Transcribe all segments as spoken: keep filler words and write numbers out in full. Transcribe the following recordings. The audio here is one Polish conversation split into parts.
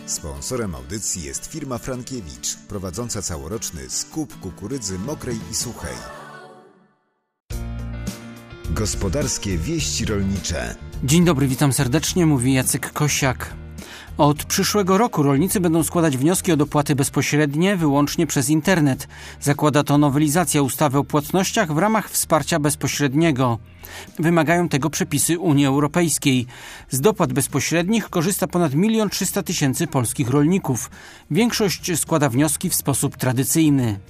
Sponsorem audycji jest firma Frankiewicz, prowadząca całoroczny skup kukurydzy mokrej i suchej. Gospodarskie wieści rolnicze. Dzień dobry, witam serdecznie, mówi Jacek Kosiak. Od przyszłego roku rolnicy będą składać wnioski o dopłaty bezpośrednie wyłącznie przez internet. Zakłada to nowelizacja ustawy o płatnościach w ramach wsparcia bezpośredniego. Wymagają tego przepisy Unii Europejskiej. Z dopłat bezpośrednich korzysta ponad milion trzysta tysięcy polskich rolników. Większość składa wnioski w sposób tradycyjny.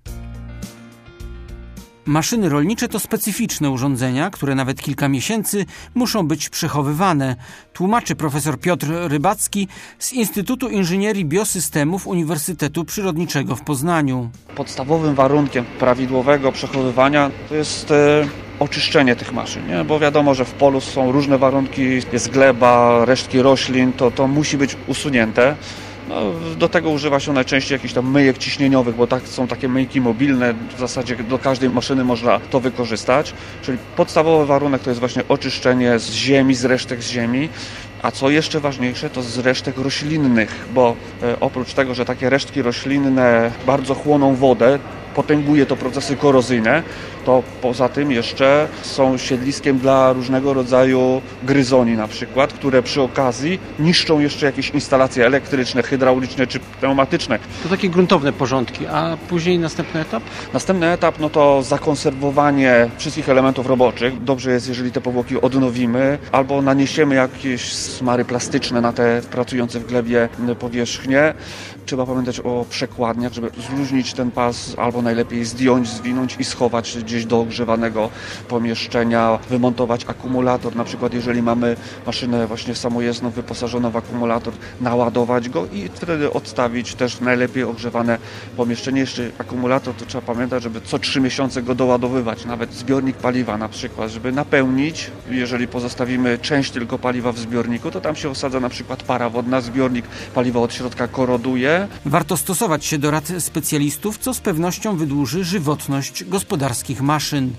Maszyny rolnicze to specyficzne urządzenia, które nawet kilka miesięcy muszą być przechowywane, tłumaczy profesor Piotr Rybacki z Instytutu Inżynierii Biosystemów Uniwersytetu Przyrodniczego w Poznaniu. Podstawowym warunkiem prawidłowego przechowywania to jest e, oczyszczenie tych maszyn, nie? Bo wiadomo, że w polu są różne warunki, jest gleba, resztki roślin, to, to musi być usunięte. No, do tego używa się najczęściej jakichś tam myjek ciśnieniowych, bo tak, są takie myjki mobilne, w zasadzie do każdej maszyny można to wykorzystać. Czyli podstawowy warunek to jest właśnie oczyszczenie z ziemi, z resztek z ziemi. A co jeszcze ważniejsze, to z resztek roślinnych, bo e, oprócz tego, że takie resztki roślinne bardzo chłoną wodę, potęguje to procesy korozyjne, to poza tym jeszcze są siedliskiem dla różnego rodzaju gryzoni na przykład, które przy okazji niszczą jeszcze jakieś instalacje elektryczne, hydrauliczne czy pneumatyczne. To takie gruntowne porządki, a później następny etap? Następny etap no to zakonserwowanie wszystkich elementów roboczych. Dobrze jest, jeżeli te powłoki odnowimy albo naniesiemy jakieś smary plastyczne na te pracujące w glebie powierzchnie. Trzeba pamiętać o przekładniach, żeby zluźnić ten pas albo najlepiej zdjąć, zwinąć i schować gdzieś do ogrzewanego pomieszczenia, wymontować akumulator, na przykład jeżeli mamy maszynę właśnie samojezdną wyposażoną w akumulator, naładować go i wtedy odstawić też najlepiej ogrzewane pomieszczenie. Jeszcze akumulator to trzeba pamiętać, żeby co trzy miesiące go doładowywać, nawet zbiornik paliwa na przykład, żeby napełnić. Jeżeli pozostawimy część tylko paliwa w zbiorniku, to tam się osadza na przykład para wodna, zbiornik paliwa od środka koroduje. Warto stosować się do rad specjalistów, co z pewnością wydłuży żywotność gospodarskich maszyn.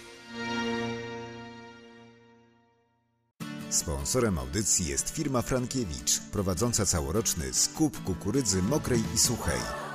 Sponsorem audycji jest firma Frankiewicz, prowadząca całoroczny skup kukurydzy mokrej i suchej.